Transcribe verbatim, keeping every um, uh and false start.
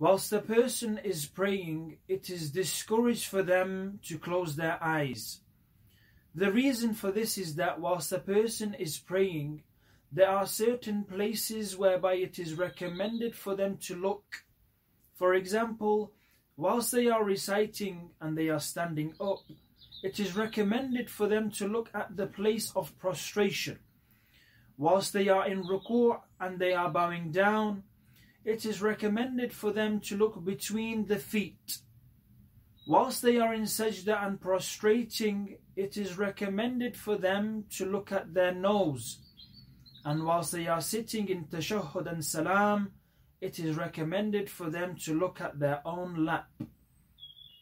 Whilst the person is praying, it is discouraged for them to close their eyes. The reason for this is that whilst the person is praying, there are certain places whereby it is recommended for them to look. For example, whilst they are reciting and they are standing up, it is recommended for them to look at the place of prostration. Whilst they are in ruku' and they are bowing down, it is recommended for them to look between the feet. Whilst they are in sajda and prostrating, it is recommended for them to look at their nose. And whilst they are sitting in tashahhud and salam, it is recommended for them to look at their own lap.